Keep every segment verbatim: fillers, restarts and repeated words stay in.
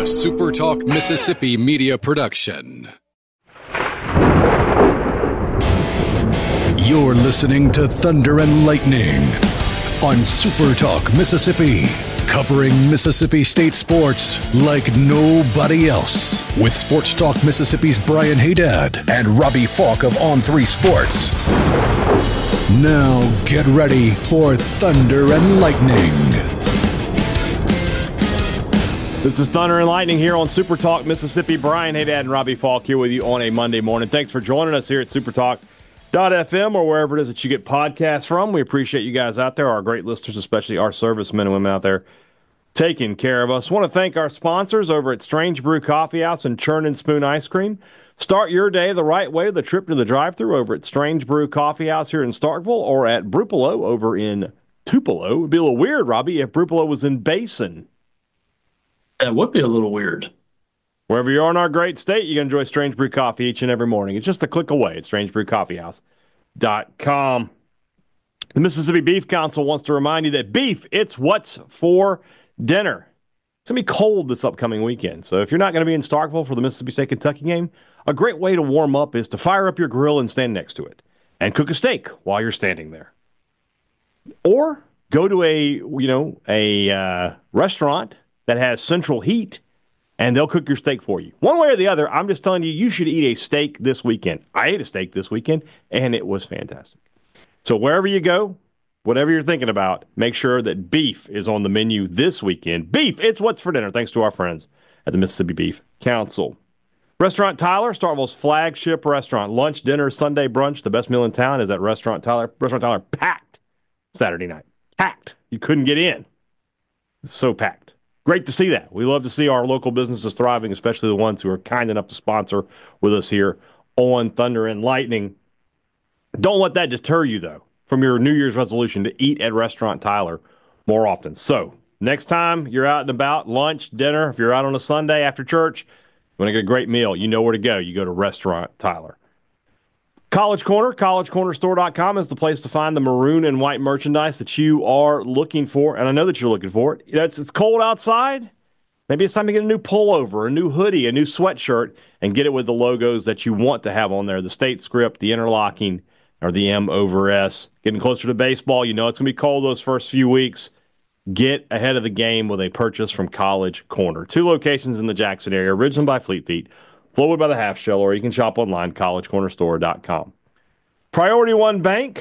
A SuperTalk Mississippi media production. You're listening to Thunder and Lightning on SuperTalk Mississippi, covering Mississippi State sports like nobody else. With Sports Talk Mississippi's Brian Haydad and Robbie Falk of On three Sports. Now get ready for Thunder and Lightning. This is Thunder and Lightning here on Super Talk Mississippi. Brian Haydad and Robbie Falk here with you on a Monday morning. Thanks for joining us here at supertalk dot f m or wherever it is that you get podcasts from. We appreciate you guys out there, our great listeners, especially our servicemen and women out there taking care of us. I want to thank our sponsors over at Strange Brew Coffee House and Churn and Spoon Ice Cream. Start your day the right way with a trip to the drive-thru over at Strange Brew Coffee House here in Starkville or at Brupolo over in Tupelo. It would be a little weird, Robbie, if Brupolo was in Basin. That would be a little weird. Wherever you are in our great state, you can enjoy Strange Brew Coffee each and every morning. It's just a click away at strange brew coffee house dot com. The Mississippi Beef Council wants to remind you that beef, it's what's for dinner. It's going to be cold this upcoming weekend, so if you're not going to be in Starkville for the Mississippi State-Kentucky game, a great way to warm up is to fire up your grill and stand next to it and cook a steak while you're standing there. Or go to a, you know, a uh, restaurant that has central heat, and they'll cook your steak for you. One way or the other, I'm just telling you, you should eat a steak this weekend. I ate a steak this weekend, and it was fantastic. So wherever you go, whatever you're thinking about, make sure that beef is on the menu this weekend. Beef, it's what's for dinner, thanks to our friends at the Mississippi Beef Council. Restaurant Tyler, Starkville's flagship restaurant. Lunch, dinner, Sunday brunch. The best meal in town is at Restaurant Tyler. Restaurant Tyler packed Saturday night. Packed. You couldn't get in. So packed. Great to see that. We love to see our local businesses thriving, especially the ones who are kind enough to sponsor with us here on Thunder and Lightning. Don't let that deter you, though, from your New Year's resolution to eat at Restaurant Tyler more often. So, next time you're out and about, lunch, dinner, if you're out on a Sunday after church, you want to get a great meal, you know where to go. You go to Restaurant Tyler. College Corner, college corner store dot com is the place to find the maroon and white merchandise that you are looking for, and I know that you're looking for it. You know, it's, it's cold outside. Maybe it's time to get a new pullover, a new hoodie, a new sweatshirt, and get it with the logos that you want to have on there, the state script, the interlocking, or the M over S. Getting closer to baseball, you know it's going to be cold those first few weeks. Get ahead of the game with a purchase from College Corner. Two locations in the Jackson area, Ridgeland by Fleet Feet, Flowood by the Half Shell, or you can shop online, college corner store dot com. Priority One Bank,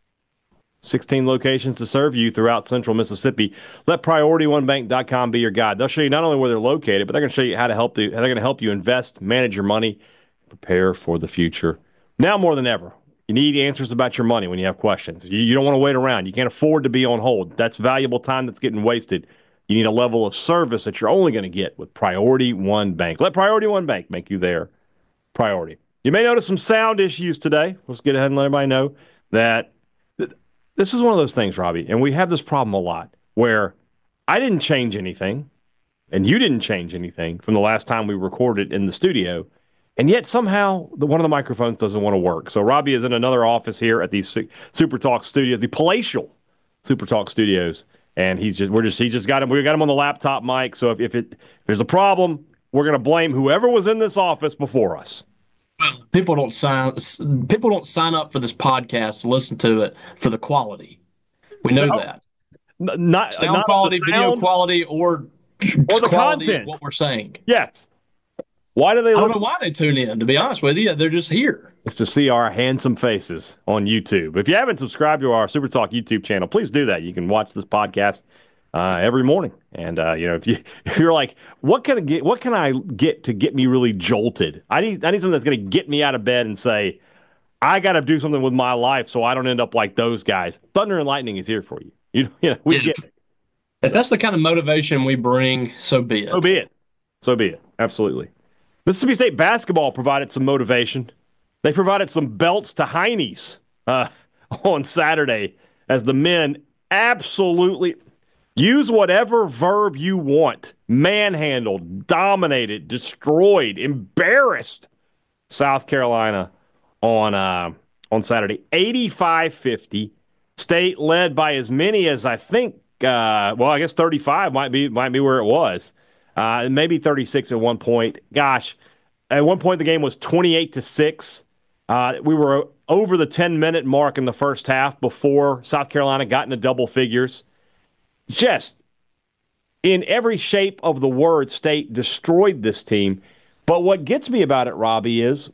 sixteen locations to serve you throughout central Mississippi. Let priority one bank dot com be your guide. They'll show you not only where they're located, but they're going to show you how to help you, how they're going to help you invest, manage your money, prepare for the future. Now more than ever, you need answers about your money when you have questions. You, you don't want to wait around. You can't afford to be on hold. That's valuable time that's getting wasted. You need a level of service that you're only going to get with Priority One Bank. Let Priority One Bank make you their priority. You may notice some sound issues today. Let's get ahead and let everybody know that th- this is one of those things, Robbie, and we have this problem a lot where I didn't change anything and you didn't change anything from the last time we recorded in the studio, and yet somehow the, one of the microphones doesn't want to work. So Robbie is in another office here at the Su- Super Talk Studios, the palatial Super Talk Studios. And he's just, we're just, he just got him, we got him on the laptop mic. So if, if it, if there's a problem, we're going to blame whoever was in this office before us. Well, people don't sign, people don't sign up for this podcast to listen to it for the quality. We know no, that. N- not sound not quality, sound, video quality, or, or the quality content. of what we're saying. Yes. Why do they listen? I don't know why they tune in, to be honest with you. They're just here. It's to see our handsome faces on YouTube. If you haven't subscribed to our Super Talk YouTube channel, please do that. You can watch this podcast uh, every morning. And uh, you know, if you if you're like, what can I get? What can I get to get me really jolted? I need I need something that's going to get me out of bed and say, I got to do something with my life so I don't end up like those guys. Thunder and Lightning is here for you. You, you know, we if, get it. If that's the kind of motivation we bring, so be it. So be it. So be it. Absolutely. Mississippi State basketball provided some motivation. They provided some belts to Heinies uh, on Saturday as the men absolutely use whatever verb you want. Manhandled, dominated, destroyed, embarrassed South Carolina on uh, on Saturday. eighty-five fifty. State led by as many as I think, uh, well, I guess thirty-five might be might be where it was. uh, maybe thirty-six at one point. Gosh, at one point the game was twenty-eight to six. Uh, we were over the ten-minute mark in the first half before South Carolina got into double figures. Just in every shape of the word, State destroyed this team. But what gets me about it, Robbie, is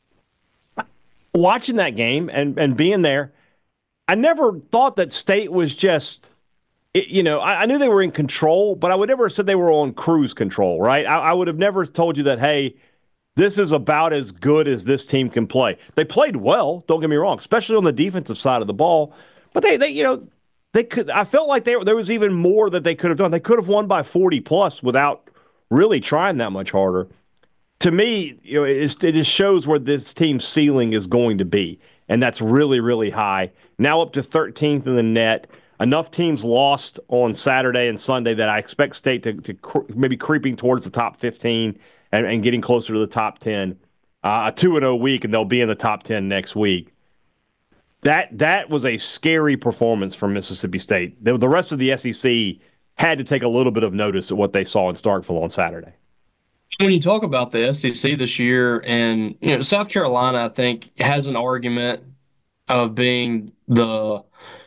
watching that game and, and being there, I never thought that State was just, you know, I, I knew they were in control, but I would never have said they were on cruise control, right? I, I would have never told you that, hey, this is about as good as this team can play. They played well, don't get me wrong, especially on the defensive side of the ball. But they, they you know, they could. I felt like they, there was even more that they could have done. They could have won by forty plus without really trying that much harder. To me, you know, it, it just shows where this team's ceiling is going to be, and that's really, really high. Now up to thirteenth in the net. Enough teams lost on Saturday and Sunday that I expect State to, to cr- maybe creeping towards the top fifteen and, and getting closer to the top ten. Uh, a two and oh week, and they'll be in the top ten next week. That that was a scary performance from Mississippi State. The, the rest of the S E C had to take a little bit of notice of what they saw in Starkville on Saturday. When you talk about the S E C this year, and you know, South Carolina, I think, has an argument of being the,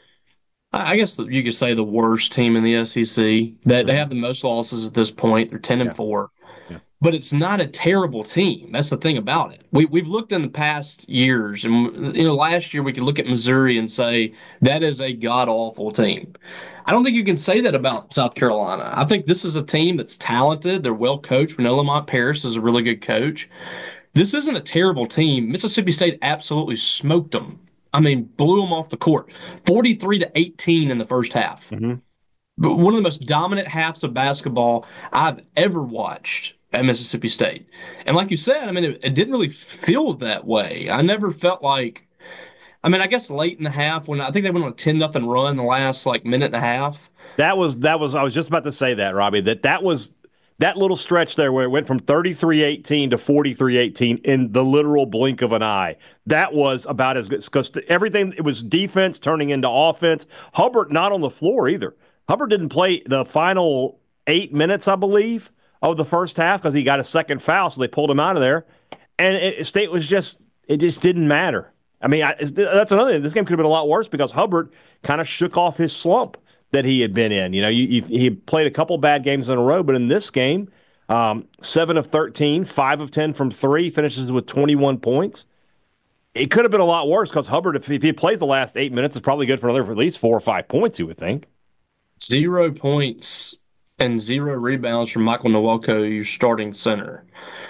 I guess you could say, the worst team in the S E C. That they have the most losses at this point. They're ten and four, Yeah. but it's not a terrible team. That's the thing about it. We we've looked in the past years, and you know, last year we could look at Missouri and say that is a god awful team. I don't think you can say that about South Carolina. I think this is a team that's talented. They're well coached. We know Lamont Paris is a really good coach. This isn't a terrible team. Mississippi State absolutely smoked them. I mean, blew them off the court. forty-three to eighteen in the first half. Mm-hmm. But one of the most dominant halves of basketball I've ever watched at Mississippi State. And like you said, I mean, it, it didn't really feel that way. I never felt like, I mean, I guess late in the half when I think they went on a ten nothing run the last like minute and a half. That was that was I was just about to say that, Robbie, that that was that little stretch there where it went from thirty-three eighteen to forty-three eighteen in the literal blink of an eye. That was about as good because everything, it was defense turning into offense. Hubbard not on the floor either. Hubbard didn't play the final eight minutes, I believe, of the first half because he got a second foul, so they pulled him out of there. And it, State was just, it just didn't matter. I mean, I, that's another thing. This game could have been a lot worse because Hubbard kind of shook off his slump that he had been in. You know, you, you, he played a couple bad games in a row, but in this game, um, seven of thirteen, five of ten from three, finishes with twenty-one points. It could have been a lot worse because Hubbard, if, if he plays the last eight minutes, is probably good for another for at least four or five points, you would think. Zero points and zero rebounds from Michael Nwoko, your starting center.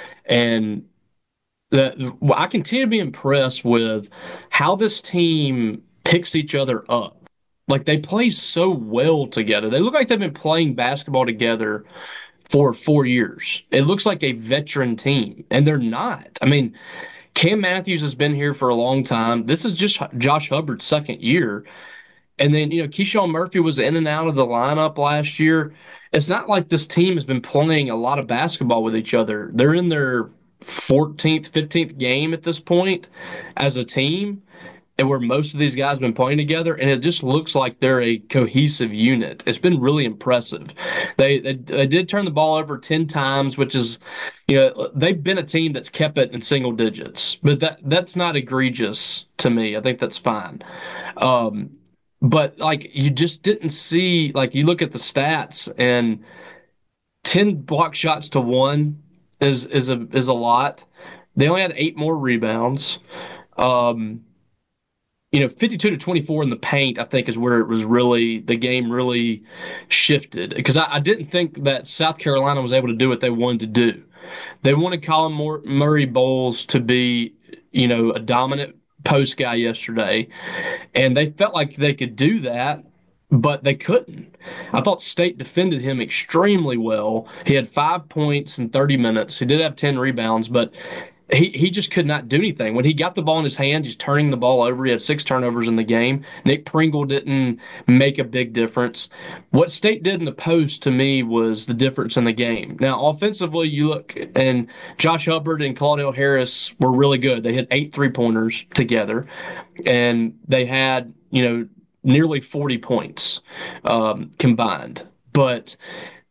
And the, I continue to be impressed with how this team picks each other up. Like, they play so well together. They look like they've been playing basketball together for four years. It looks like a veteran team, and they're not. I mean, Cam Matthews has been here for a long time. This is just Josh Hubbard's second year. And then, you know, Keyshawn Murphy was in and out of the lineup last year. It's not like this team has been playing a lot of basketball with each other. They're in their fourteenth, fifteenth game at this point as a team, and where most of these guys have been playing together, and it just looks like they're a cohesive unit. It's been really impressive. They, they they did turn the ball over ten times, which is, you know, they've been a team that's kept it in single digits, but that that's not egregious to me. I think that's fine. Um, but like, you just didn't see, like, you look at the stats, and ten block shots to one is is a is a lot. They only had eight more rebounds. Um, you know, fifty-two to twenty-four in the paint, I think, is where it was really, the game really shifted. Because I, I didn't think that South Carolina was able to do what they wanted to do. They wanted Colin Murray Bowles to be, you know, a dominant post guy yesterday, and they felt like they could do that, but they couldn't. I thought State defended him extremely well. He had five points in thirty minutes. He did have ten rebounds, but he, he just could not do anything. When he got the ball in his hands, he's turning the ball over. He had six turnovers in the game. Nick Pringle didn't make a big difference. What State did in the post, to me, was the difference in the game. Now, offensively, you look, and Josh Hubbard and Claudel Harris were really good. They hit eight three-pointers together, and they had, you know, nearly forty points um, combined. But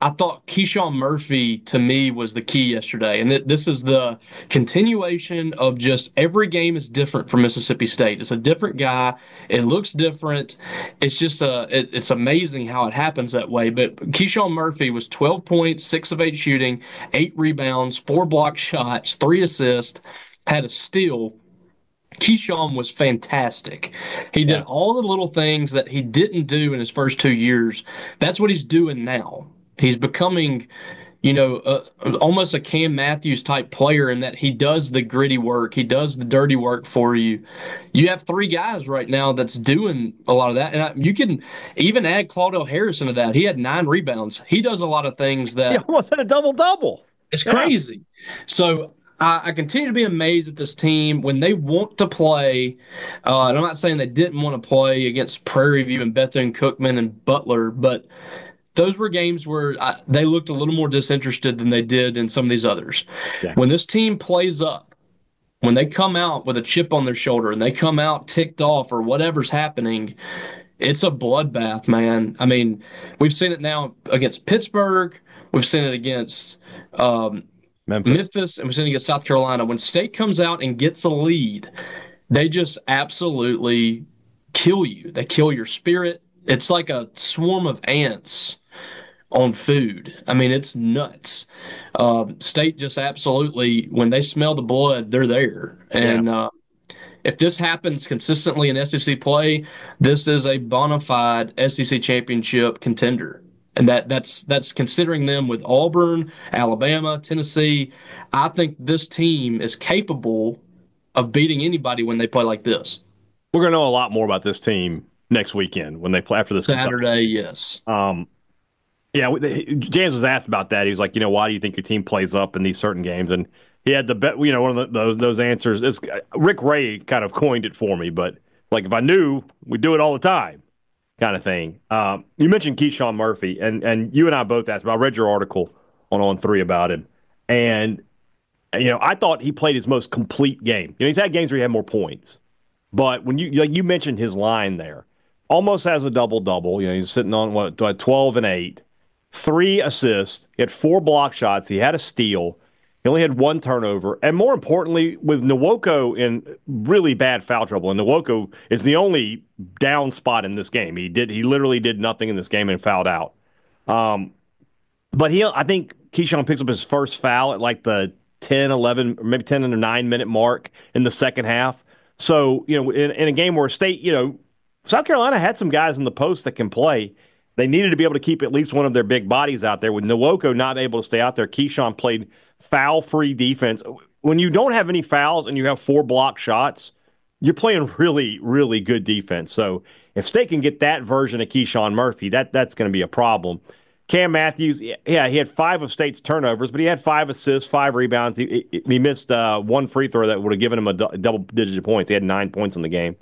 I thought Keyshawn Murphy, to me, was the key yesterday. And th- this is the continuation of just every game is different for Mississippi State. It's a different guy. It looks different. It's just a, it, it's amazing how it happens that way. But Keyshawn Murphy was twelve points, six of eight shooting, eight rebounds, four block shots, three assists, had a steal. Keyshawn was fantastic. He did Yeah. all the little things that he didn't do in his first two years. That's what he's doing now. He's becoming, you know, uh, almost a Cam Matthews type player in that he does the gritty work. He does the dirty work for you. You have three guys right now that's doing a lot of that. And I, you can even add Claudel Harris into that. He had nine rebounds. He does a lot of things that He almost had a double-double. it's Yeah. crazy. So I, I continue to be amazed at this team when they want to play. Uh, and I'm not saying they didn't want to play against Prairie View and Bethune-Cookman and Butler, but those were games where I, they looked a little more disinterested than they did in some of these others. Yeah. When this team plays up, when they come out with a chip on their shoulder and they come out ticked off or whatever's happening, it's a bloodbath, man. I mean, we've seen it now against Pittsburgh. We've seen it against um, Memphis. Memphis, and we've seen it against South Carolina. When State comes out and gets a lead, they just absolutely kill you. They kill your spirit. It's like a swarm of ants on food. I mean, it's nuts. Uh, State just absolutely, when they smell the blood, they're there. And uh, if this happens consistently in S E C play, this is a bona fide S E C championship contender. And that that's that's considering them with Auburn, Alabama, Tennessee. I think this team is capable of beating anybody when they play like this. We're going to know a lot more about this team next weekend when they play after this Saturday, yes. Um, yeah, James was asked about that. He was like, you know, why do you think your team plays up in these certain games? And he had the bet, you know, one of the, those those answers. Is Rick Ray kind of coined it for me, but like if I knew, we'd do it all the time, kind of thing. Um, you mentioned Keyshawn Murphy, and and you and I both asked. But I read your article on On Three about him, and you know, I thought he played his most complete game. You know, he's had games where he had more points, but when you like you mentioned his line there, almost has a double double. You know, he's sitting on what twelve and eight. Three assists. He had four block shots. He had a steal. He only had one turnover. And more importantly, with Nwoko in really bad foul trouble, and Nwoko is the only down spot in this game. He did. He literally did nothing in this game and fouled out. Um, but he, I think Keyshawn picks up his first foul at like the ten, eleven, or maybe ten and a nine minute mark in the second half. So, you know, in, in a game where State, you know, South Carolina had some guys in the post that can play. They needed to be able to keep at least one of their big bodies out there. With Nwoko not able to stay out there, Keyshawn played foul-free defense. When you don't have any fouls and you have four block shots, you're playing really, really good defense. So if State can get that version of Keyshawn Murphy, that that's going to be a problem. Cam Matthews, yeah, he had five of State's turnovers, but he had five assists, five rebounds. He, he missed uh, one free throw that would have given him a double-digit points. He had nine points in the game.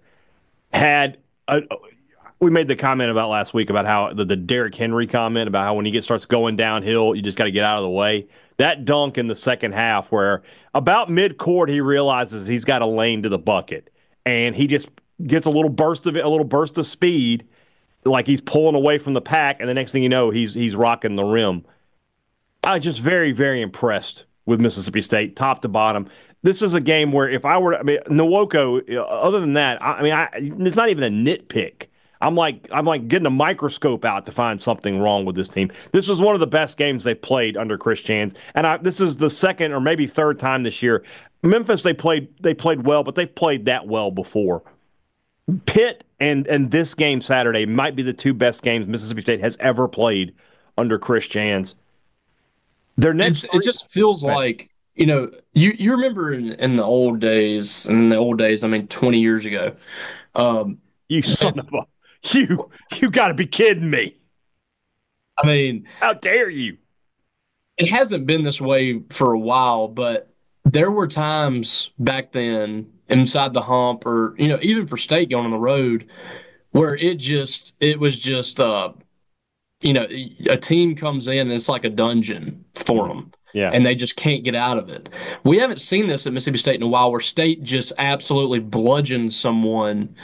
Had a, we made the comment about last week about how the, the Derrick Henry comment about how when he gets starts going downhill, you just got to get out of the way. That dunk in the second half, where about mid-court he realizes he's got a lane to the bucket, and he just gets a little burst of it, a little burst of speed, like he's pulling away from the pack, and the next thing you know, he's he's rocking the rim. I was just very, very impressed with Mississippi State, top to bottom. This is a game where if I were, I mean, Nwoko, other than that, I, I mean, I, it's not even a nitpick. I'm like I'm like getting a microscope out to find something wrong with this team. This was one of the best games they played under Chris Jans, and I, this is the second or maybe third time this year. Memphis they played they played well, but they've played that well before. Pitt and and this game Saturday might be the two best games Mississippi State has ever played under Chris Jans. Their next, it's, it just feels like, you know, you you remember in, in the old days, in the old days, I mean, twenty years ago. Um, you son of a You you got to be kidding me. I mean, how dare you? It hasn't been this way for a while, but there were times back then inside the hump or, you know, even for State going on the road where it just, it was just, uh, you know, a team comes in and it's like a dungeon for them. Yeah. And they just can't get out of it. We haven't seen this at Mississippi State in a while where State just absolutely bludgeons someone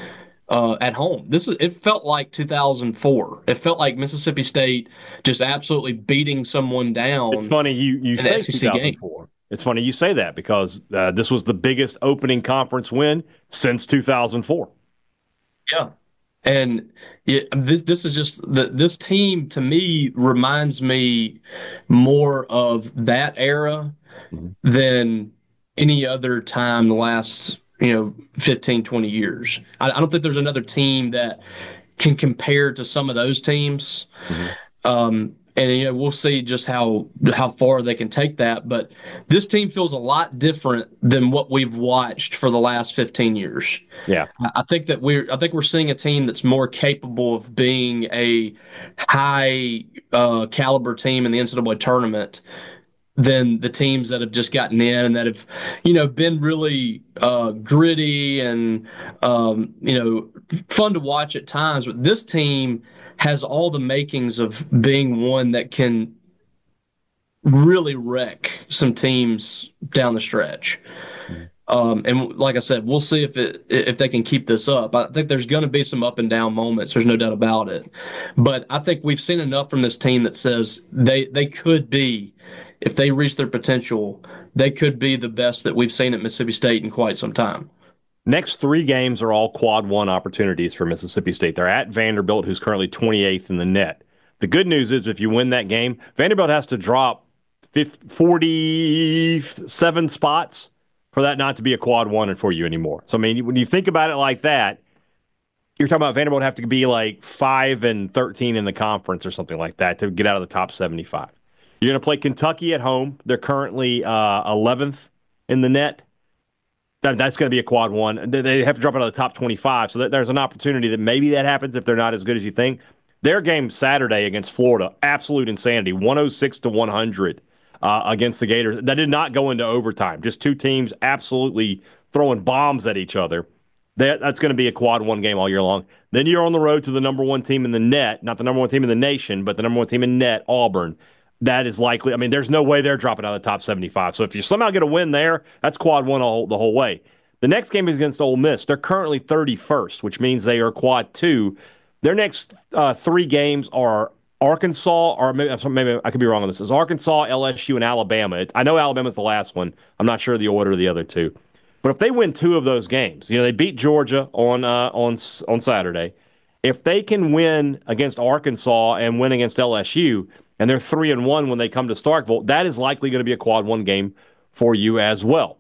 uh, at home. This is it felt like two thousand four. It felt like Mississippi State just absolutely beating someone down. It's funny you you in the say S E C game. two thousand four. It's funny you say that because uh, this was the biggest opening conference win since two thousand four. Yeah. And yeah, this this is just the this team to me reminds me more of that era Mm-hmm. than any other time the last, you know, fifteen, twenty years. I, I don't think there's another team that can compare to some of those teams. Mm-hmm. Um, and you know, we'll see just how how far they can take that. But this team feels a lot different than what we've watched for the last fifteen years. Yeah, I think that we're I think we're seeing a team that's more capable of being a high uh, caliber team in the N C double A tournament than the teams that have just gotten in and that have, you know, been really uh, gritty and um, you know, fun to watch at times. But this team has all the makings of being one that can really wreck some teams down the stretch. Um, and like I said, we'll see if it if they can keep this up. I think there's going to be some up and down moments. There's no doubt about it. But I think we've seen enough from this team that says they they could be, if they reach their potential, they could be the best that we've seen at Mississippi State in quite some time. Next three games are all quad one opportunities for Mississippi State. They're at Vanderbilt, who's currently twenty-eighth in the net. The good news is if you win that game, Vanderbilt has to drop forty-seven spots for that not to be a quad one for you anymore. So, I mean, when you think about it like that, you're talking about Vanderbilt have to be like five and thirteen in the conference or something like that to get out of the top seventy-five. You're going to play Kentucky at home. They're currently uh, eleventh in the net. That, that's going to be a quad one. They have to drop out of the top twenty-five, so that there's an opportunity that maybe that happens if they're not as good as you think. Their game Saturday against Florida, absolute insanity, one oh six to one hundred uh, against the Gators. That did not go into overtime. Just two teams absolutely throwing bombs at each other. That, that's going to be a quad one game all year long. Then you're on the road to the number one team in the net, not the number one team in the nation, but the number one team in net, Auburn. That is likely. I mean, there's no way they're dropping out of the top seventy-five. So if you somehow get a win there, that's quad one all, the whole way. The next game is against Ole Miss. They're currently thirty-first, which means they are quad two. Their next uh, three games are Arkansas, or maybe, maybe I could be wrong on this. It's Arkansas, L S U, and Alabama. It, I know Alabama's the last one. I'm not sure the order of the other two. But if they win two of those games, you know, they beat Georgia on uh, on on Saturday. If they can win against Arkansas and win against L S U, and they're three and one when they come to Starkville, that is likely going to be a quad one game for you as well.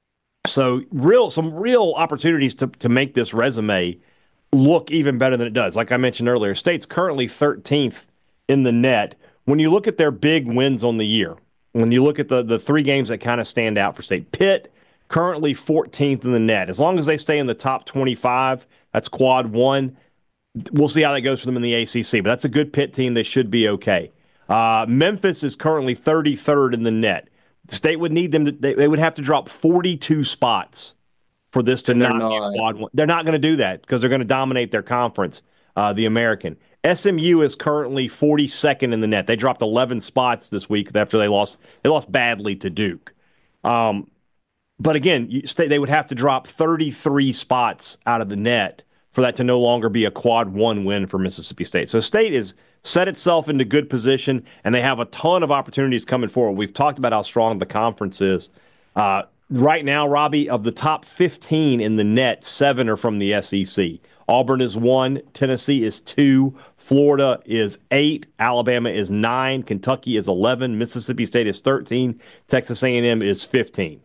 So, real some real opportunities to to make this resume look even better than it does. Like I mentioned earlier, State's currently thirteenth in the net. When you look at their big wins on the year, when you look at the the three games that kind of stand out for State, Pitt currently fourteenth in the net. As long as they stay in the top twenty-five, that's quad one. We'll see how that goes for them in the A C C, but that's a good Pitt team. They should be okay. Uh, Memphis is currently thirty-third in the net. State would need them to, they, they would have to drop forty-two spots for this to not, not be quad one. They're not going to do that because they're going to dominate their conference, uh, the American. S M U is currently forty-second in the net. They dropped eleven spots this week after they lost they lost badly to Duke. Um, but again, you, State, they would have to drop thirty-three spots out of the net for that to no longer be a quad one win for Mississippi State. So State is set itself into good position, and they have a ton of opportunities coming forward. We've talked about how strong the conference is. Uh, right now, Robbie, of the top fifteen in the net, seven are from the S E C. Auburn is one, Tennessee is two, Florida is eight, Alabama is nine, Kentucky is eleven, Mississippi State is thirteen, Texas A and M is fifteen.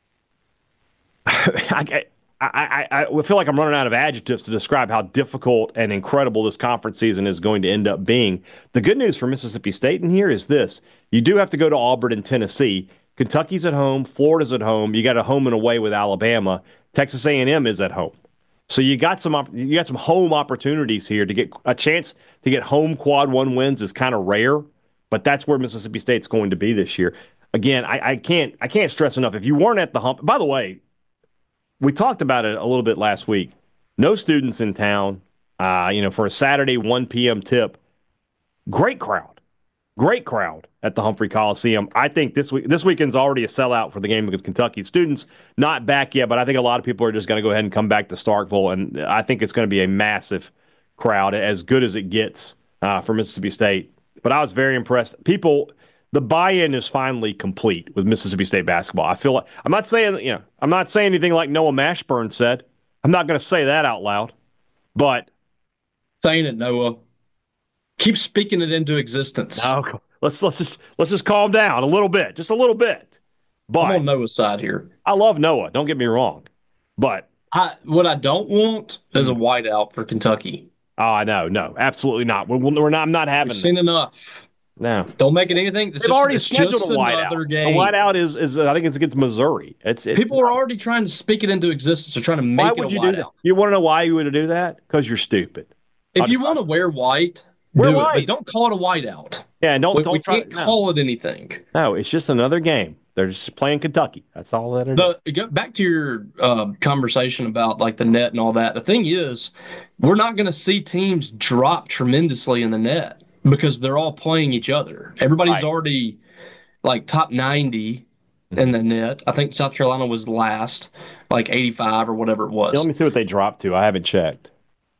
I, I, I, I feel like I'm running out of adjectives to describe how difficult and incredible this conference season is going to end up being. The good news for Mississippi State in here is this. You do have to go to Auburn and Tennessee. Kentucky's at home. Florida's at home. You got a home and away with Alabama. Texas A and M is at home. So you got some you got some home opportunities here to get a chance to get home quad one wins is kind of rare, but that's where Mississippi State's going to be this year. Again, I, I can't I can't stress enough. If you weren't at the hump, by the way, we talked about it a little bit last week. No students in town, uh, you know, for a Saturday one p.m. tip. Great crowd. Great crowd at the Humphrey Coliseum. I think this week this weekend's already a sellout for the game with Kentucky. Students not back yet, but I think a lot of people are just going to go ahead and come back to Starkville, and I think it's going to be a massive crowd, as good as it gets uh, for Mississippi State. But I was very impressed. People, the buy-in is finally complete with Mississippi State basketball. I feel like I'm not saying you know I'm not saying anything like Noah Mashburn said. I'm not going to say that out loud, but saying it, Noah. Keep speaking it into existence. No, let's let's just let's just calm down a little bit, just a little bit. But I'm on Noah's side here. I love Noah. Don't get me wrong, but I what I don't want is a whiteout for Kentucky. Oh, no, no, absolutely not. We're, we're not. I'm not having. We've seen enough. No, don't make it anything. It's They've just, already it's scheduled just a whiteout. another game. The whiteout is is uh, I think it's against Missouri. It's it, people are already trying to speak it into existence. They're trying to make why it would a you whiteout. do that? You want to know why you would do that? Because you're stupid. If I'll you just, want to wear white, wear do white. it, but don't call it a whiteout. Yeah, and don't we, don't we try can't to, call no. it anything. No, it's just another game. They're just playing Kentucky. That's all that it the, is. Go back to your uh, conversation about like the net and all that. The thing is, we're not going to see teams drop tremendously in the net because they're all playing each other. Everybody's Right. already like top ninety in the net. I think South Carolina was last, like eighty-five or whatever it was. Yeah, let me see what they dropped to. I haven't checked.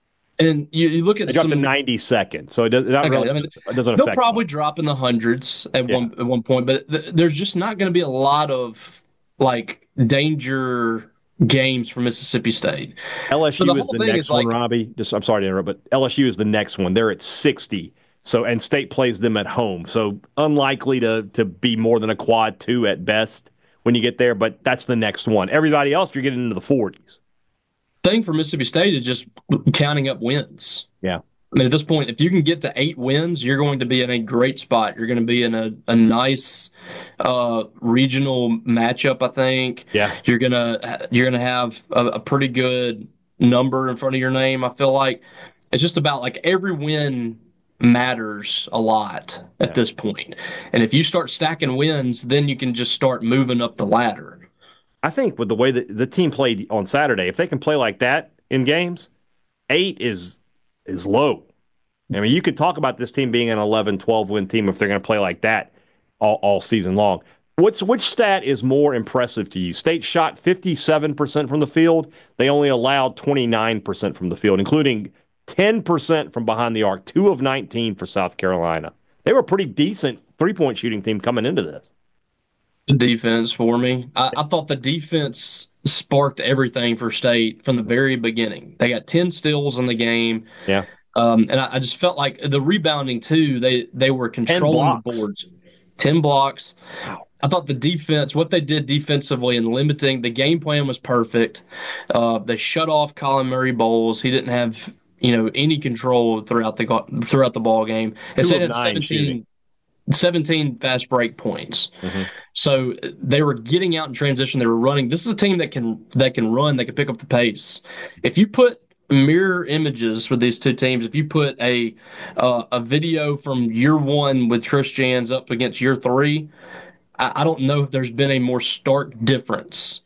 And you, you look at They dropped some to ninety-second, so it, does, not Okay, really, I mean, it doesn't they'll affect probably them. drop in the hundreds at Yeah. one at one point, but th- there's just not going to be a lot of like danger games for Mississippi State. L S U So the is whole the thing next is one, like- Robbie. Just, I'm sorry to interrupt, but L S U is the next one. They're at sixty. So and State plays them at home. So unlikely to to be more than a quad two at best when you get there, but that's the next one. Everybody else, you're getting into the forties. Thing for Mississippi State is just counting up wins. Yeah. I mean, at this point, if you can get to eight wins, you're going to be in a great spot. You're going to be in a, a nice uh, regional matchup, I think. Yeah. You're gonna you're gonna have a, a pretty good number in front of your name. I feel like it's just about like every win matters a lot at Yeah. this point. And if you start stacking wins, then you can just start moving up the ladder. I think with the way that the team played on Saturday, if they can play like that in games, eight is is low. I mean, you could talk about this team being an eleven, twelve win team if they're going to play like that all, all season long. What's which stat is more impressive to you? State shot fifty-seven percent from the field. They only allowed twenty-nine percent from the field, including ten percent from behind the arc, two of nineteen for South Carolina. They were a pretty decent three-point shooting team coming into this. The defense for me. I, I thought the defense sparked everything for State from the very beginning. They got ten steals in the game. Yeah. Um, and I, I just felt like the rebounding, too, they, they were controlling the blocks. boards. ten blocks. Wow. I thought the defense, what they did defensively and limiting, the game plan was perfect. Uh, they shut off Colin Murray Bowles. He didn't have, you know, any control throughout the throughout the ball game. They Two said of it nine seventeen, shooting. seventeen fast break points. Mm-hmm. So they were getting out in transition. They were running. This is a team that can that can run. They can pick up the pace. If you put mirror images with these two teams, if you put a uh, a video from year one with Chris Jans up against year three, I, I don't know if there's been a more stark difference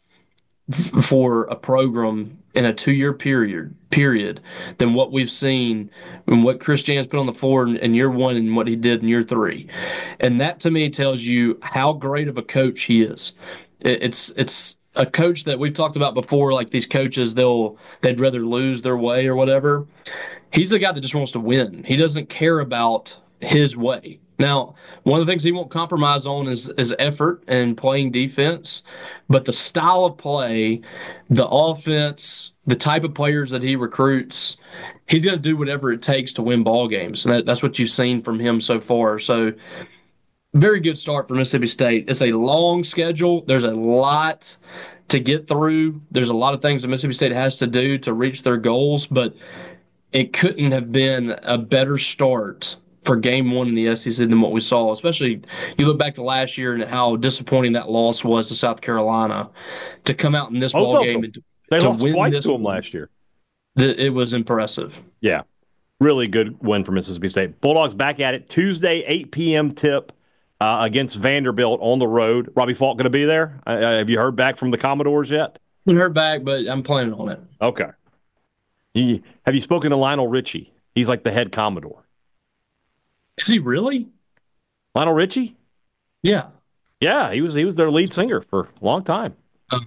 f- for a program in a two-year period period than what we've seen and what Chris Jans put on the floor in, in year one and what he did in year three. And that to me tells you how great of a coach he is. It, it's it's a coach that we've talked about before, like these coaches, they'll they'd rather lose their way or whatever. He's a guy that just wants to win. He doesn't care about his way. Now, one of the things he won't compromise on is, is effort and playing defense, but the style of play, the offense, the type of players that he recruits, he's going to do whatever it takes to win ball games. And that, that's what you've seen from him so far. So, very good start for Mississippi State. It's a long schedule. There's a lot to get through. There's a lot of things that Mississippi State has to do to reach their goals, but it couldn't have been a better start for game one in the S E C than what we saw. Especially, you look back to last year and how disappointing that loss was to South Carolina. To come out in this Both ball of game them. and to, They to lost win twice this to them one, last year. th- it was impressive. Yeah. Really good win for Mississippi State. Bulldogs back at it Tuesday, eight p.m. tip uh, against Vanderbilt on the road. Robbie Faulk going to be there? Uh, have you heard back from the Commodores yet? Haven't heard back, but I'm planning on it. Okay. You, have you spoken to Lionel Richie? He's like the head Commodore. Is he really? Lionel Richie? Yeah. Yeah, he was he was their lead singer for a long time. Um,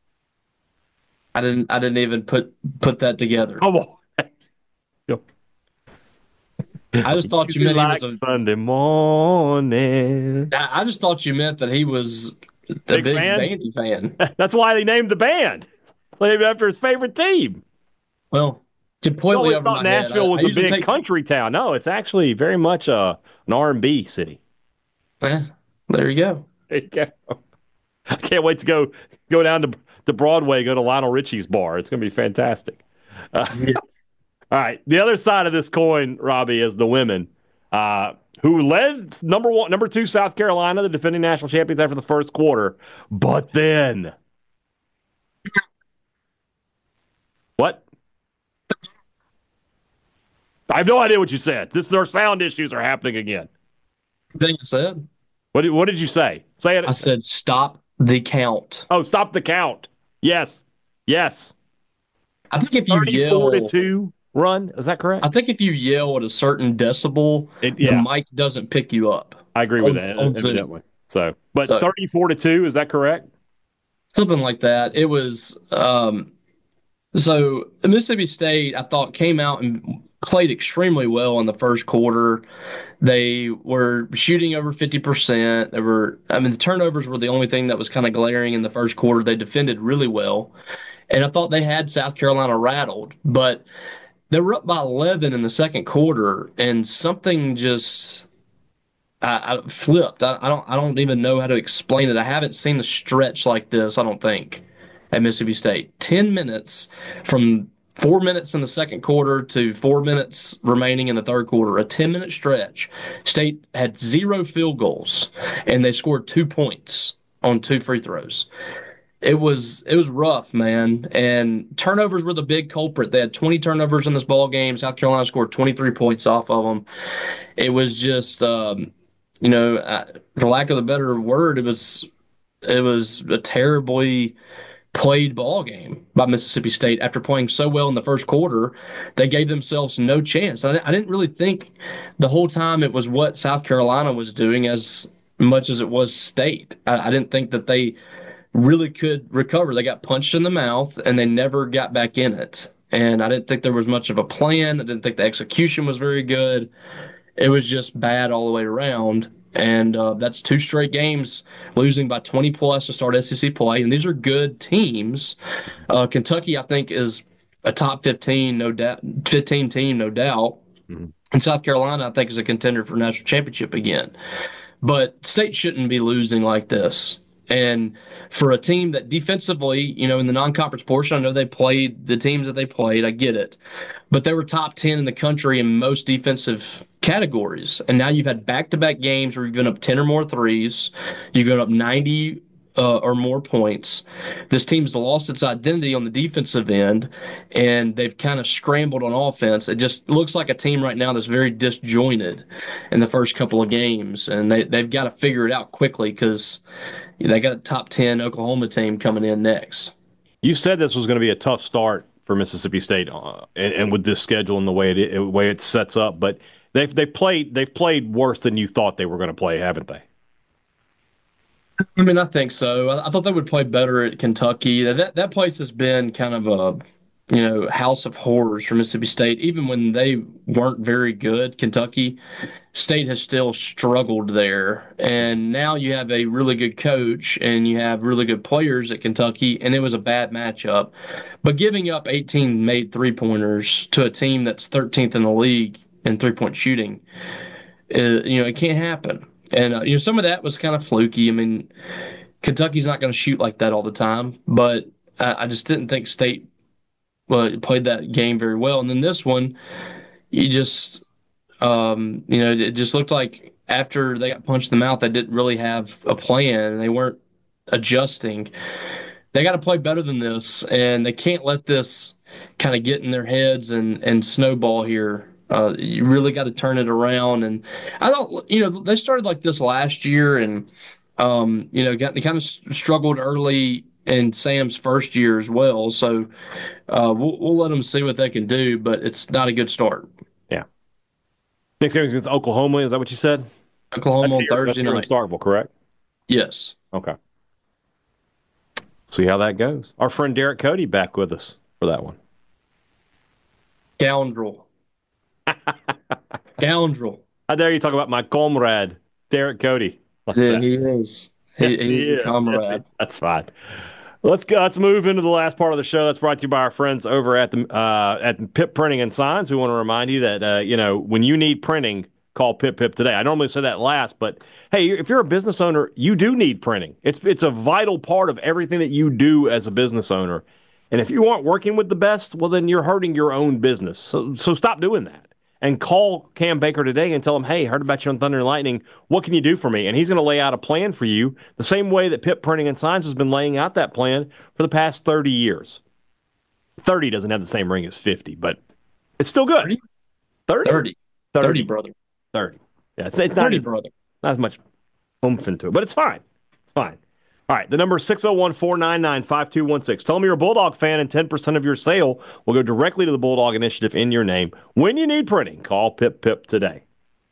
I didn't I didn't even put put that together. Come on. I just thought you meant he like was a. Sunday morning. I I just thought you meant that he was a Big big fan? Vandy fan. That's why they named the band. Named after his favorite team. Well, I completely always over thought my head. I, Nashville was I a usually big take. country town. No, it's actually very much a, an R and B city. Eh, there you go. There you go. I can't wait to go go down to, to Broadway, go to Lionel Richie's bar. It's going to be fantastic. Uh, all right. The other side of this coin, Robbie, is the women, uh, who led number one, number two South Carolina, the defending national champions, after the first quarter. But then, what? I have no idea what you said. This, their sound issues are happening again. Thing I said. What did, what did you say? Say it. I said stop the count. Oh, stop the count. Yes. Yes. I think if you thirty-four yell, to two run. Is that correct? I think if you yell at a certain decibel, It- yeah. the mic doesn't pick you up. I agree with on- that. on Zoom. Evidently. So, but So- thirty-four to two, is that correct? Something like that. It was um so Mississippi State, I thought, came out and played extremely well in the first quarter. They were shooting over fifty percent. They were, I mean, the turnovers were the only thing that was kind of glaring in the first quarter. They defended really well. And I thought they had South Carolina rattled, but they were up by eleven in the second quarter, and something just I, I flipped. I, I don't I don't even know how to explain it. I haven't seen a stretch like this, I don't think, at Mississippi State. Ten minutes from four minutes in the second quarter to four minutes remaining in the third quarter, a ten minute stretch. State had zero field goals, and they scored two points on two free throws. It was it was rough, man. And turnovers were the big culprit. They had twenty turnovers in this ball game. South Carolina scored twenty-three points off of them. It was just, um, you know, uh, for lack of a better word, it was it was a terribly played ball game by Mississippi State. After playing so well in the first quarter, they gave themselves no chance. I, I didn't really think the whole time it was what South Carolina was doing as much as it was State. I, I didn't think that they really could recover. They got punched in the mouth and they never got back in it. And I didn't think there was much of a plan. I didn't think the execution was very good. It was just bad all the way around. And uh, that's two straight games losing by twenty plus to start S E C play. And these are good teams. Uh, Kentucky, I think, is a top fifteen, no doubt, fifteen team, no doubt. Mm-hmm. And South Carolina, I think, is a contender for national championship again. But State shouldn't be losing like this. And for a team that defensively, you know, in the non-conference portion, I know they played the teams that they played. I get it. But they were top ten in the country in most defensive categories. And now you've had back-to-back games where you've given up ten or more threes. You've given up ninety uh, or more points. This team's lost its identity on the defensive end, and they've kind of scrambled on offense. It just looks like a team right now that's very disjointed in the first couple of games. And they, they've got to figure it out quickly because they got a top ten Oklahoma team coming in next. You said this was going to be a tough start for Mississippi State, uh, and, and with this schedule and the way it the way it sets up, but they've they've played they've played worse than you thought they were going to play, haven't they? I mean, I think so. I, I thought they would play better at Kentucky. That that place has been kind of a you know house of horrors for Mississippi State. Even when they weren't very good, Kentucky State has still struggled there. And now you have a really good coach and you have really good players at Kentucky, and it was a bad matchup. But giving up eighteen made three-pointers to a team that's thirteenth in the league in three-point shooting, uh, you know, it can't happen. And, uh, you know, some of that was kind of fluky. I mean, Kentucky's not going to shoot like that all the time, but I, I just didn't think State well, played that game very well. And then this one, you just – Um, you know, it just looked like after they got punched in the mouth, they didn't really have a plan. They weren't adjusting. They got to play better than this, and they can't let this kind of get in their heads and, and snowball here. Uh, you really got to turn it around. And I don't, you know, they started like this last year, and um, you know, got they kind of struggled early in Sam's first year as well. So uh, we'll we'll let them see what they can do, but it's not a good start. Next game is against Oklahoma. Is that what you said? Oklahoma on That's here- that's Thursday here in night. Starkville, correct? Yes. Okay. See how that goes. Our friend Derek Cody back with us for that one. Scoundrel. Scoundrel. How dare you talk about my comrade, Derek Cody? Like Yeah, that. he is. He, Yes, he's he your is. comrade. That's fine. Let's go. Let's move into the last part of the show. That's brought to you by our friends over at the uh, at Pip Printing and Signs. We want to remind you that uh, you know when you need printing, call Pip Pip today. I normally say that last, but hey, if you're a business owner, you do need printing. It's it's a vital part of everything that you do as a business owner. And if you aren't working with the best, well, then you're hurting your own business. So so stop doing that. And call Cam Baker today and tell him, hey, heard about you on Thunder and Lightning. What can you do for me? And he's going to lay out a plan for you the same way that Pip Printing and Signs has been laying out that plan for the past thirty years. thirty doesn't have the same ring as fifty, but it's still good. thirty? thirty? thirty. thirty. thirty, brother. thirty. Yeah, it's, it's not, thirty, as, brother. not as much oomph into it, but it's fine. It's fine. All right, the number is six oh one, four nine nine, five two one six. Tell them you're a Bulldog fan and ten percent of your sale will go directly to the Bulldog Initiative in your name. When you need printing, call Pip Pip today.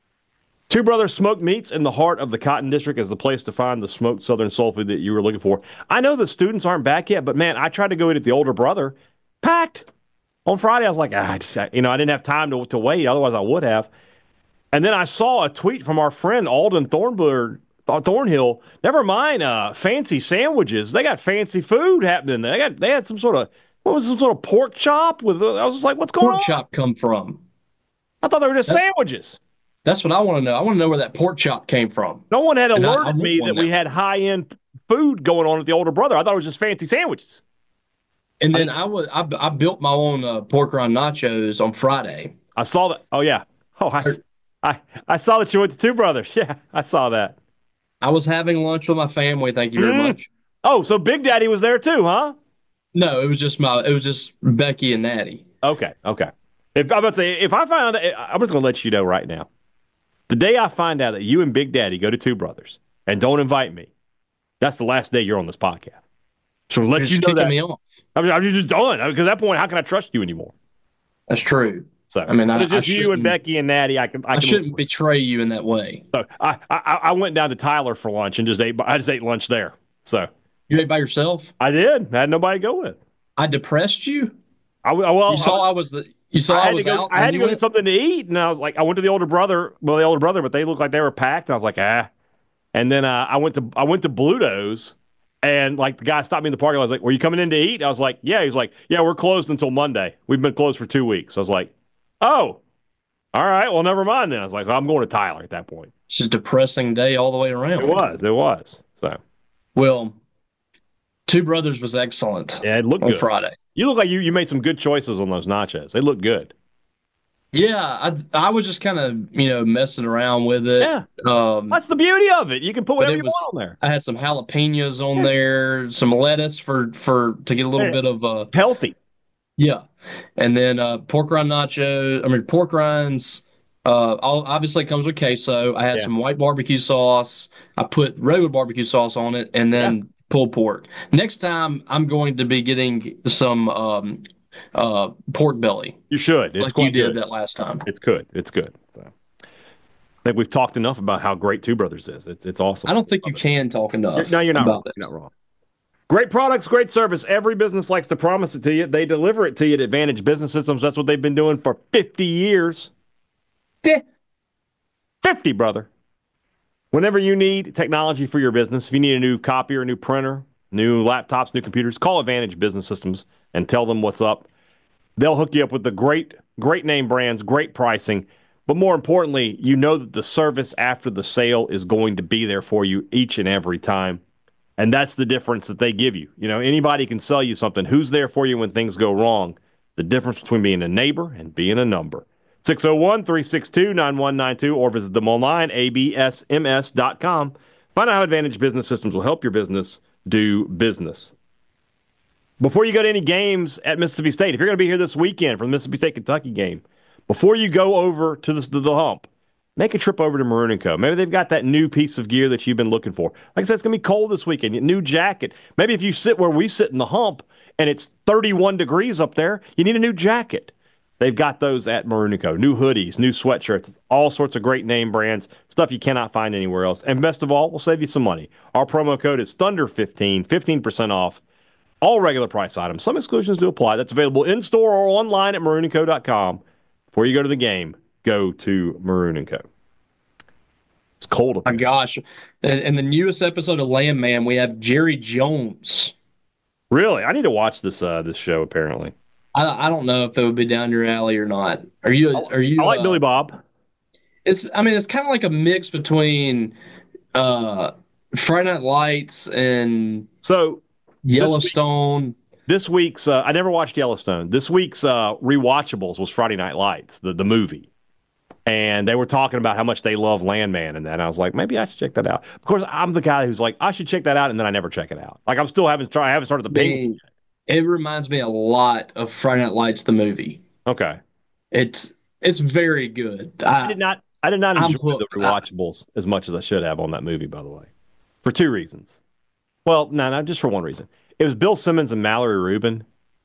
Two Brothers Smoked Meats in the heart of the Cotton District is the place to find the smoked Southern soul food that you were looking for. I know the students aren't back yet, but man, I tried to go eat at the Older Brother. Packed. On Friday, I was like, ah, I just, you know, I didn't have time to, to wait. Otherwise, I would have. And then I saw a tweet from our friend Alden Thornburg, Thornhill. Never mind uh, fancy sandwiches. They got fancy food happening. They got they had some sort of what was some sort of pork chop with. I was just like, what's going Pork on? chop come from? I thought they were just That- sandwiches. That's what I want to know. I want to know where that pork chop came from. No one had And I- I alerted want me one that we now. had high end food going on at the Older Brother. I thought it was just fancy sandwiches. And then I was I, I built my own uh, pork rind nachos on Friday. I saw that. Oh yeah. Oh, I, I I saw that you went to Two Brothers. Yeah, I saw that. I was having lunch with my family. Thank you very Mm. much. Oh, so Big Daddy was there too, huh? No, it was just my it was just Becky and Natty. Okay, okay. If I'm about to say, if I find, I'm just gonna let you know right now. The day I find out that you and Big Daddy go to Two Brothers and don't invite me, that's the last day you're on this podcast. So let You're you just know kicking that. me off. I mean, I'm just done because at that point, how can I trust you anymore? That's true. So I mean, I- it's just I you and shouldn't- Becky and Natty. I can. I, I can shouldn't betray you in that way. So I, I I went down to Tyler for lunch and just ate. I just ate lunch there. So You ate by yourself. I did. I had nobody to go with. I depressed you. I well, You saw I, I was the. You saw I I, had to was go. out. I had and to you go get went- something to eat, and I was like, I went to the Older Brother. Well, the Older Brother, but they looked like they were packed. And I was like, ah. And then uh, I went to I went to Bluto's, and like the guy stopped me in the parking lot. I was like, "Were you coming in to eat?" I was like, "Yeah." He was like, "Yeah, we're closed until Monday. We've been closed for two weeks." I was like, "Oh, all right. Well, never mind then." I was like, "I'm going to Tyler at that point." It's just a depressing day all the way around. It was. It was. So Well, Two Brothers was excellent yeah, it looked on good. Friday. You look like you, you made some good choices on those nachos. They look good. Yeah, I I was just kind of you know messing around with it. Yeah. Um, That's the beauty of it. You can put but whatever it you was- want on there. I had some jalapenos on there, some lettuce for for to get a little Yeah. bit of uh Healthy. yeah, and then uh pork rind nacho. I mean pork rinds. Uh, all, obviously comes with queso. I had Yeah. some white barbecue sauce. I put regular barbecue sauce on it, and then pulled pork. Next time, I'm going to be getting some um, uh, pork belly, You should. It's like quite you did good. that last time. It's good. It's good. So I think we've talked enough about how great Two Brothers is. It's it's awesome. I don't think you can talk enough. You're- no, you're not about wrong. it. You're not wrong. Great products, great service. Every business likes to promise it to you. They deliver it to you at Advantage Business Systems. That's what they've been doing for fifty years. Yeah. fifty, brother. Whenever you need technology for your business, if you need a new copier, a new printer, new laptops, new computers, call Advantage Business Systems and tell them what's up. They'll hook you up with the great, great name brands, great pricing. But more importantly, you know that the service after the sale is going to be there for you each and every time. And that's the difference that they give you. You know, anybody can sell you something. Who's there for you when things go wrong? The difference between being a neighbor and being a number. six oh one, three six two, nine one nine two or visit them online, A B S M S dot com. Find out how Advantage Business Systems will help your business do business. Before you go to any games at Mississippi State, if you're going to be here this weekend for the Mississippi State-Kentucky game, before you go over to the, to the hump, make a trip over to Maroon and Co. Maybe they've got that new piece of gear that you've been looking for. Like I said, it's going to be cold this weekend. A new jacket. Maybe if you sit where we sit in the hump and it's thirty-one degrees up there, you need a new jacket. They've got those at Maroon and Co. New hoodies, new sweatshirts, all sorts of great name brands, stuff you cannot find anywhere else. And best of all, we'll save you some money. Our promo code is Thunder fifteen, fifteen percent off all regular price items. Some exclusions do apply. That's available in store or online at maroon and co dot com. Before you go to the game, go to Maroon and Co. It's cold up My here. gosh. In, in the newest episode of Landman, we have Jerry Jones. Really? I need to watch this uh, this show, apparently. I, I don't know if it would be down your alley or not. Are you? Are you? I like uh, Billy Bob. It's. I mean, it's kind of like a mix between uh, Friday Night Lights and So Yellowstone. this week's, uh, I never watched Yellowstone. This week's uh, rewatchables was Friday Night Lights, the, the movie. And they were talking about how much they love Landman and that. And I was like, maybe I should check that out. Of course, I'm the guy who's like, I should check that out, and then I never check it out. Like I'm still haven't tried. I haven't started the Penguin. Dang. It reminds me a lot of Friday Night Lights, the movie. Okay, It's it's very good. I, I did not. I did not I'm enjoy the hooked. rewatchables as much as I should have on that movie. By the way, for two reasons. Well, no, no, just for one reason. It was Bill Simmons and Mallory Rubin.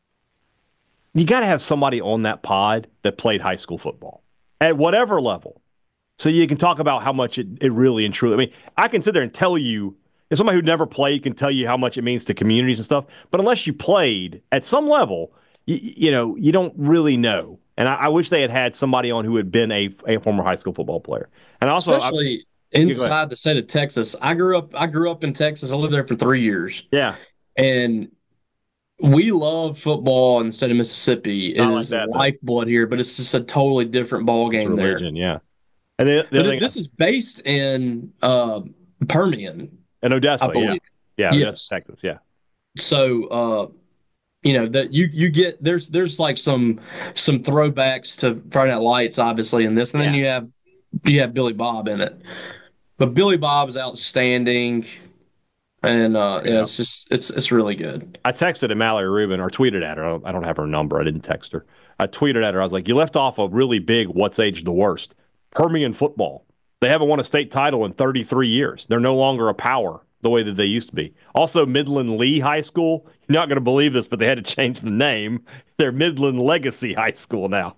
You got to have somebody on that pod that played high school football at whatever level. So you can talk about how much it, it really and truly. I mean, I can sit there and tell you, if somebody who never played can tell you how much it means to communities and stuff. But unless you played at some level, you, you know, you don't really know. And I, I wish they had had somebody on who had been a, a former high school football player. And also, especially I, inside the state of Texas. I grew up. I grew up in Texas. I lived there for three years, yeah, and we love football in the state of Mississippi. It Not like is that, though. lifeblood here, but it's just a totally different ball it's game there. religion, yeah. And the, the But other thing, this is based in uh, Permian, in Odessa, I yeah, believe. yeah, Yes. Odessa, Texas, yeah. So, uh, you know that you you get there's there's like some some throwbacks to Friday Night Lights, obviously, in this, and then Yeah. you have you have Billy Bob in it. But Billy Bob is outstanding, and uh, yeah, Yeah. it's just it's it's really good. I texted at Mallory Rubin or tweeted at her. I don't, I don't have her number. I didn't text her. I tweeted at her. I was like, you left off a really big what's age the worst. Permian football. They haven't won a state title in thirty-three years. They're no longer a power the way that they used to be. Also, Midland Lee High School. You're not going to believe this, but they had to change the name. They're Midland Legacy High School now.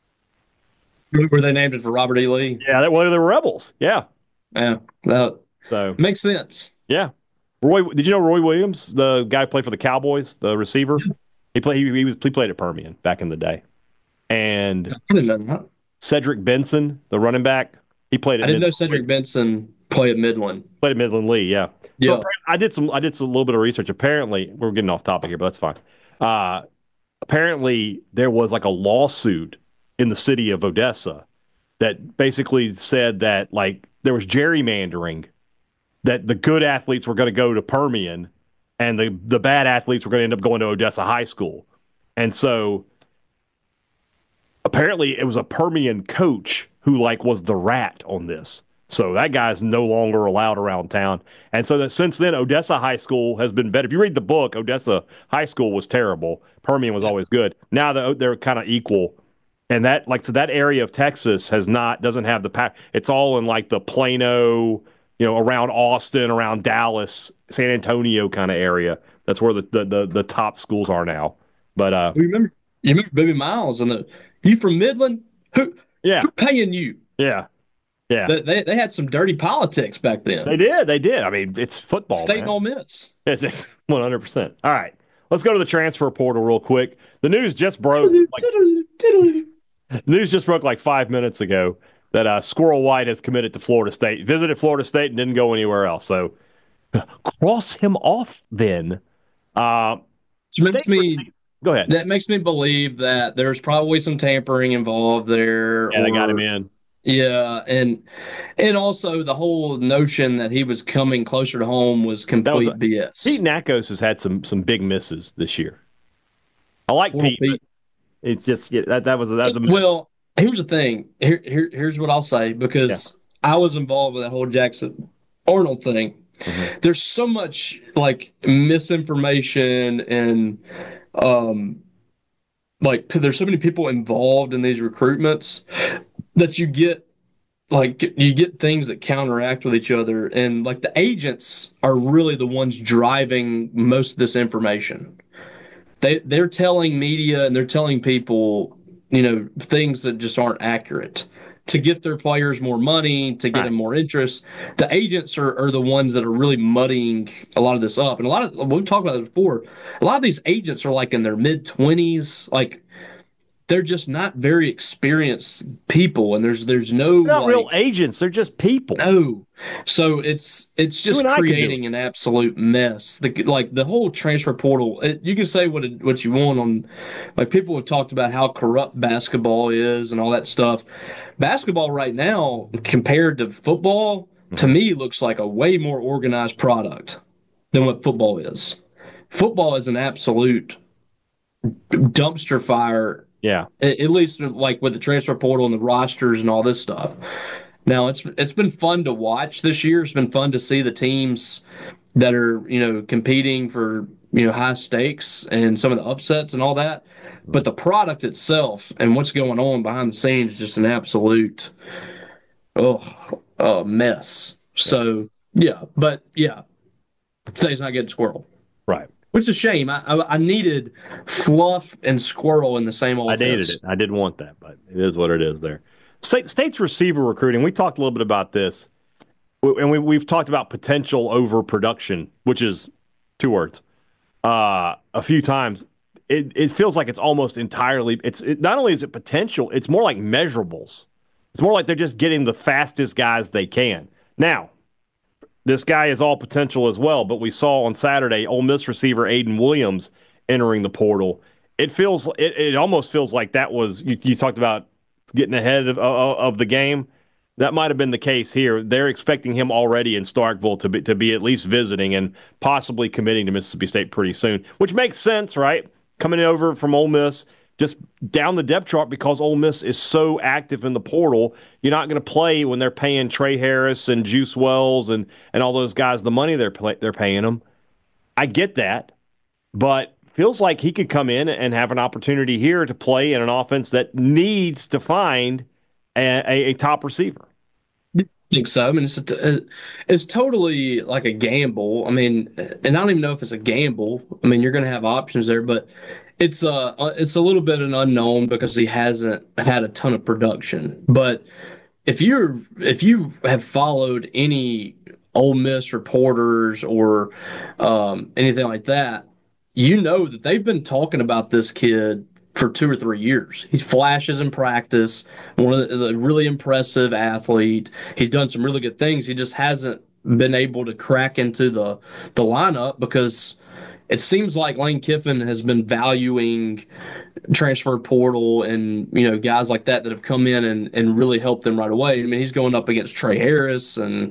Were they named it for Robert E. Lee? Yeah, they, well, they're Rebels. Yeah. Yeah, that So, makes sense. yeah. Roy, did you know Roy Williams, the guy who played for the Cowboys, the receiver? He played. He, he was. He played at Permian back in the day. And I didn't know that. Cedric Benson, the running back, he played. At I didn't know Midland Cedric Lee. Benson played at Midland. Played at Midland Lee. Yeah. Yeah. So apparently- I did some. I did some, a little bit of research. Apparently, we're getting off topic here, but that's fine. Uh, apparently, there was like a lawsuit in the city of Odessa that basically said that like there was gerrymandering, that the good athletes were going to go to Permian, and the the bad athletes were going to end up going to Odessa High School, and so apparently it was a Permian coach who like was the rat on this. So that guy's no longer allowed around town. And so that since then, Odessa High School has been better. If you read the book, Odessa High School was terrible. Permian was always good. Now they're, they're kind of equal. And that, like, so that area of Texas has not, doesn't have the pack. It's all in like the Plano, you know, around Austin, around Dallas, San Antonio kind of area. That's where the, the, the, the top schools are now. But, uh, You remember? You remember Baby Miles and the you from Midland? Who yeah, who paying you? yeah, yeah. They, they they had some dirty politics back then. They did. They did. I mean, it's football. State man. and Ole Miss. It's one hundred percent. All right. Let's go to the transfer portal real quick. The news just broke. Like, news just broke like five minutes ago that uh, Squirrel White has committed to Florida State. Visited Florida State and didn't go anywhere else. So cross him off then. Uh, Which makes State me rece- Go ahead. that makes me believe that there's probably some tampering involved there. Yeah, they got or- him in. Yeah, and and also the whole notion that he was coming closer to home was complete was a- B S. Pete Nakos has had some some big misses this year. I like Well, Pete. Pete- But it's just yeah, that that was that was a miss. Well, here's the thing. Here, here here's what I'll say because I was involved with that whole Jackson Arnold thing. Mhm. There's so much like misinformation and um like there's so many people involved in these recruitments that you get like you get things that counteract with each other, and like the agents are really the ones driving most of this information. They they're telling media and they're telling people you know, things that just aren't accurate to get their players more money, to get Right. them more interest. The agents are, are the ones that are really muddying a lot of this up. And a lot of, we've talked about it before, a lot of these agents are like in their mid twenties, like they're just not very experienced people. And there's, there's no, They're not like, real agents. They're just people. no. So it's it's just and I can do creating it. an absolute mess. The like the whole transfer portal. It, you can say what it, what you want on, like people have talked about how corrupt basketball is and all that stuff. Basketball right now compared to football, to me, looks like a way more organized product than what football is. Football is an absolute dumpster fire. Yeah. At at least like with the transfer portal and the rosters and all this stuff. Now it's it's been fun to watch this year. It's been fun to see the teams that are, you know, competing for, you know, high stakes and some of the upsets and all that. But the product itself and what's going on behind the scenes is just an absolute oh uh, mess. So yeah, but yeah, today's not getting squirrel, Right. which is a shame. I, I I needed fluff and squirrel in the same I offense. needed it. I didn't want that, but it is what it is there. State, State's receiver recruiting, we talked a little bit about this, and we, we've talked about potential overproduction, which is two words, uh, a few times. It, it feels like it's almost entirely, it's it, not only is it potential, it's more like measurables. It's more like they're just getting the fastest guys they can. Now, this guy is all potential as well, but we saw on Saturday Ole Miss receiver Aiden Williams entering the portal. It feels, it, it almost feels like that was, you, you talked about getting ahead of, of, of the game. That might have been the case here. They're expecting him already in Starkville to be, to be at least visiting and possibly committing to Mississippi State pretty soon, which makes sense, right? Coming over from Ole Miss, just down the depth chart because Ole Miss is so active in the portal. You're not going to play when they're paying Trey Harris and Juice Wells and, and all those guys the money they're play, they're paying them. I get that, but feels like he could come in and have an opportunity here to play in an offense that needs to find a, a, a top receiver. I think so. I mean, it's a, it's totally like a gamble. I mean, and I don't even know if it's a gamble. I mean, you're going to have options there, but it's a it's a little bit an unknown because he hasn't had a ton of production. But if you're if you have followed any Ole Miss reporters or um, anything like that, you know that they've been talking about this kid for two or three years. He flashes in practice, one of the, the really impressive athlete. He's done some really good things. He just hasn't been able to crack into the the lineup because it seems like Lane Kiffin has been valuing transfer portal and, you know, guys like that that have come in and, and really helped them right away. I mean, he's going up against Trey Harris and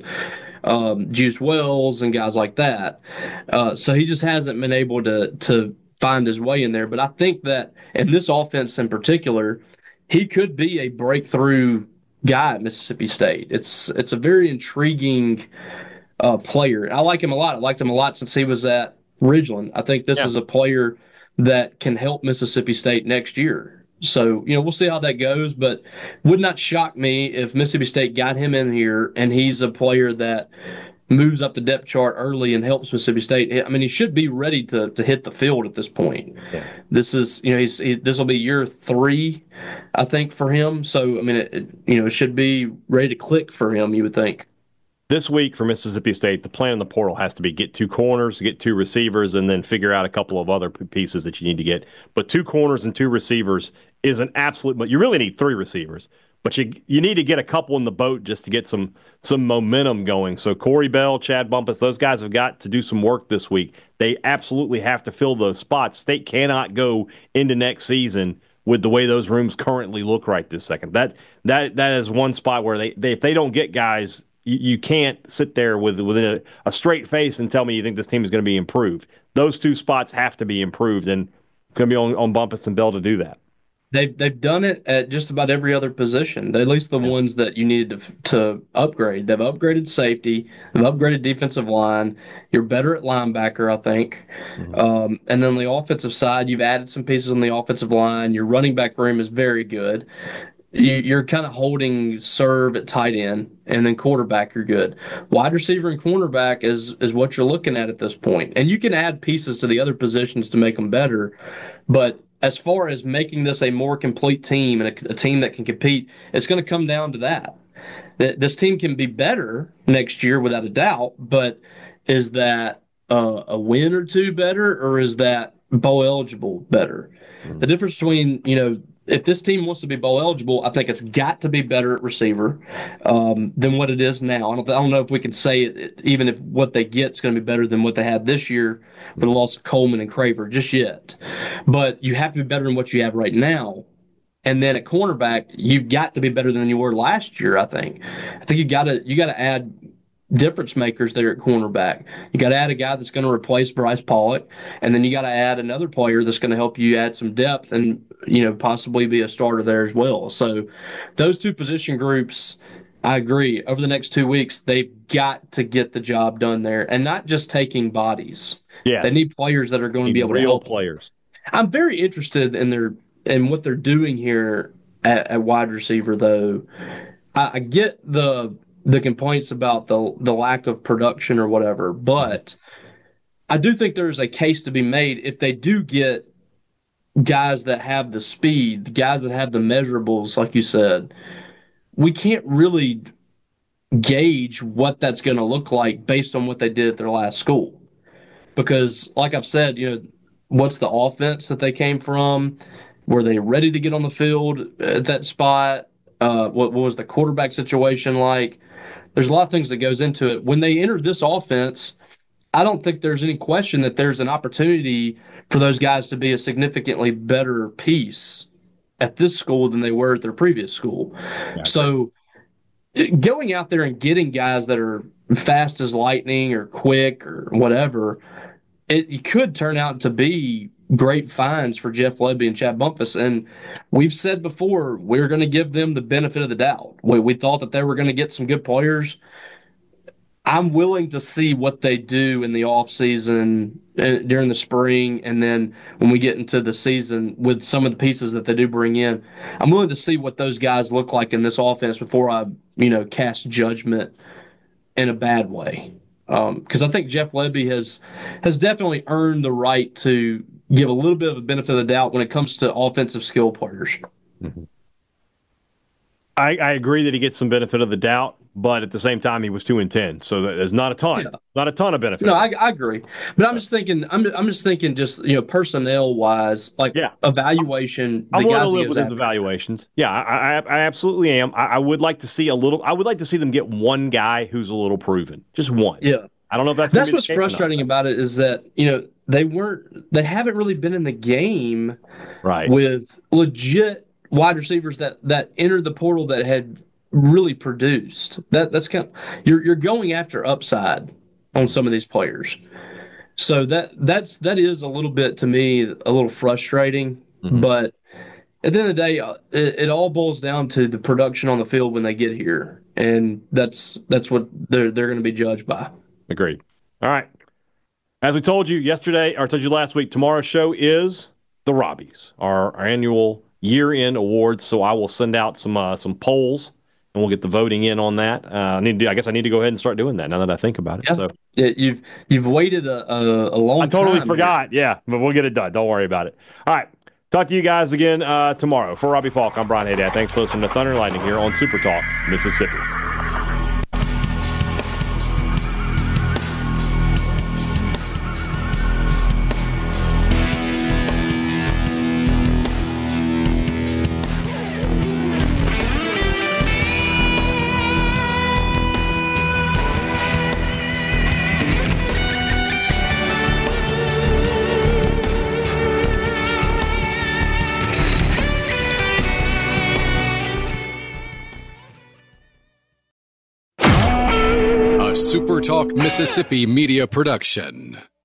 um, Juice Wells and guys like that. Uh, so he just hasn't been able to to find his way in there. But I think that in this offense in particular, he could be a breakthrough guy at Mississippi State. It's it's a very intriguing uh, player. I like him a lot. I liked him a lot since he was at Ridgeland. I think this Yeah. is a player that can help Mississippi State next year. So, you know, we'll see how that goes, but would not shock me if Mississippi State got him in here and he's a player that moves up the depth chart early and helps Mississippi State. I mean, he should be ready to to hit the field at this point. Yeah. This is, you know, he's he, this will be year three, I think, for him. So, I mean, it, it, you know, it should be ready to click for him, you would think. This week for Mississippi State, the plan in the portal has to be get two corners, get two receivers, and then figure out a couple of other pieces that you need to get. But two corners and two receivers is an absolute. But you really need three receivers. But you you need to get a couple in the boat just to get some some momentum going. So Corey Bell, Chad Bumpus, those guys have got to do some work this week. They absolutely have to fill those spots. State cannot go into next season with the way those rooms currently look right this second. That that that is one spot where they, they if they don't get guys. You can't sit there with with a, a straight face and tell me you think this team is going to be improved. Those two spots have to be improved, and it's going to be on, on Bumpus and Bell to do that. They've they've done it at just about every other position. At least the yeah. ones that you needed to to upgrade. They've upgraded safety. They've upgraded defensive line. You're better at linebacker, I think. Mm-hmm. Um, and then the offensive side, you've added some pieces on the offensive line. Your running back room is very good. You're kind of holding serve at tight end, and then quarterback, you're good. Wide receiver and cornerback is is what you're looking at at this point. And you can add pieces to the other positions to make them better, but as far as making this a more complete team and a, a team that can compete, it's going to come down to that. This team can be better next year without a doubt, but is that uh, a win or two better, or is that bowl eligible better? Mm-hmm. The difference between, you know, if this team wants to be bowl eligible, I think it's got to be better at receiver um, than what it is now. I don't, I don't know if we can say it, even if what they get is going to be better than what they had this year with the loss of Coleman and Craver just yet. But you have to be better than what you have right now. And then at cornerback, you've got to be better than you were last year, I think. I think you got to you got to add difference makers there at cornerback. You got to add a guy that's going to replace Bryce Pollock, and then you got to add another player that's going to help you add some depth and, you know, possibly be a starter there as well. So those two position groups, I agree, over the next two weeks, they've got to get the job done there, and not just taking bodies. Yes. They need players that are going to be able real to help players. I'm very interested in their in what they're doing here at, at wide receiver, though. I, I get the the complaints about the the lack of production or whatever, but I do think there's a case to be made if they do get guys that have the speed, guys that have the measurables, like you said. We can't really gauge what that's going to look like based on what they did at their last school. Because, like I've said, you know, what's the offense that they came from? Were they ready to get on the field at that spot? Uh, what, what was the quarterback situation like? There's a lot of things that goes into it. When they entered this offense, I don't think there's any question that there's an opportunity for those guys to be a significantly better piece at this school than they were at their previous school. Yeah, so going out there and getting guys that are fast as lightning or quick or whatever, it, it could turn out to be great finds for Jeff Lebby and Chad Bumpus. And we've said before, we're going to give them the benefit of the doubt. We, we thought that they were going to get some good players. I'm willing to see what they do in the offseason, uh, during the spring, and then when we get into the season with some of the pieces that they do bring in. I'm willing to see what those guys look like in this offense before I, you know, cast judgment in a bad way. Because um, I think Jeff Lebby has has definitely earned the right to give a little bit of a benefit of the doubt when it comes to offensive skill players. Mm-hmm. I, I agree that he gets some benefit of the doubt, but at the same time, he was two and ten, so there's not a ton, yeah. not a ton of benefit. No, I, I agree, but I'm just thinking, I'm I'm just thinking, just you know, personnel wise, like yeah. evaluation. I'm the willing guys to live with his evaluations. Yeah, I, I I absolutely am. I, I would like to see a little. I would like to see them get one guy who's a little proven, just one. Yeah, I don't know if that's that's what's frustrating about it is that you know they weren't, they haven't really been in the game, right, with legit wide receivers that that entered the portal that had really produced. That that's kind of, you're you're going after upside on some of these players. So that that's that is a little bit, to me, a little frustrating. Mm-hmm. But at the end of the day, it, it all boils down to the production on the field when they get here, and that's that's what they're they're going to be judged by. Agreed. All right. As we told you yesterday, or told you last week, tomorrow's show is the Robbies, our, our annual year-end awards. So I will send out some uh, some polls, and we'll get the voting in on that. Uh, I need to, I guess I need to go ahead and start doing that now that I think about it. Yeah. So yeah, you've you've waited a, a, a long time. I totally time, forgot. Man. Yeah, but we'll get it done. Don't worry about it. All right. Talk to you guys again uh, tomorrow. For Robbie Falk, I'm Brian Haydad. Thanks for listening to Thunder and Lightning here on Super Talk Mississippi. Super Talk Mississippi Media Production.